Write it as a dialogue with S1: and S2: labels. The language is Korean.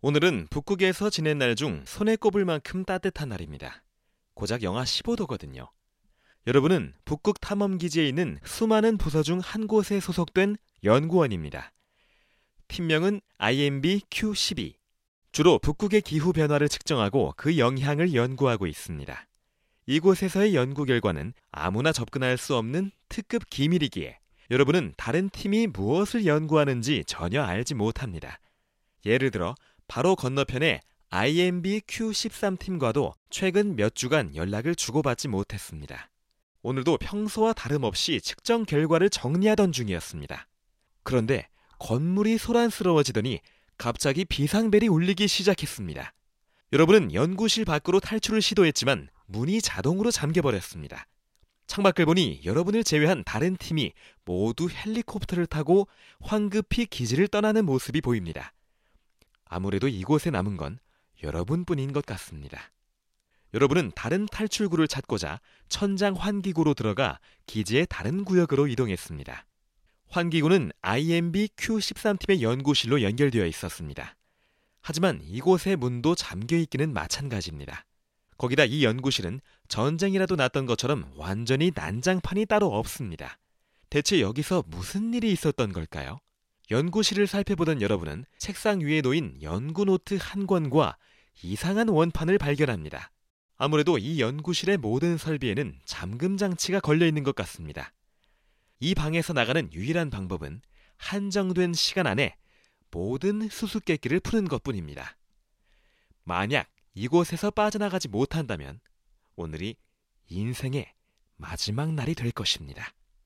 S1: 오늘은 북극에서 지낸 날 중 손에 꼽을 만큼 따뜻한 날입니다. 고작 영하 15도거든요. 여러분은 북극 탐험기지에 있는 수많은 부서 중 한 곳에 소속된 연구원입니다. 팀명은 IMB Q12. 주로 북극의 기후 변화를 측정하고 그 영향을 연구하고 있습니다. 이곳에서의 연구 결과는 아무나 접근할 수 없는 특급 기밀이기에 여러분은 다른 팀이 무엇을 연구하는지 전혀 알지 못합니다. 예를 들어 바로 건너편의 IMB Q13팀과도 최근 몇 주간 연락을 주고받지 못했습니다. 오늘도 평소와 다름없이 측정 결과를 정리하던 중이었습니다. 그런데 건물이 소란스러워지더니 갑자기 비상벨이 울리기 시작했습니다. 여러분은 연구실 밖으로 탈출을 시도했지만 문이 자동으로 잠겨버렸습니다. 창밖을 보니 여러분을 제외한 다른 팀이 모두 헬리콥터를 타고 황급히 기지를 떠나는 모습이 보입니다. 아무래도 이곳에 남은 건 여러분뿐인 것 같습니다. 여러분은 다른 탈출구를 찾고자 천장 환기구로 들어가 기지의 다른 구역으로 이동했습니다. 환기구는 IMB Q13팀의 연구실로 연결되어 있었습니다. 하지만 이곳의 문도 잠겨있기는 마찬가지입니다. 거기다 이 연구실은 전쟁이라도 났던 것처럼 완전히 난장판이 따로 없습니다. 대체 여기서 무슨 일이 있었던 걸까요? 연구실을 살펴보던 여러분은 책상 위에 놓인 연구 노트 한 권과 이상한 원판을 발견합니다. 아무래도 이 연구실의 모든 설비에는 잠금 장치가 걸려있는 것 같습니다. 이 방에서 나가는 유일한 방법은 한정된 시간 안에 모든 수수께끼를 푸는 것뿐입니다. 만약 이곳에서 빠져나가지 못한다면 오늘이 인생의 마지막 날이 될 것입니다.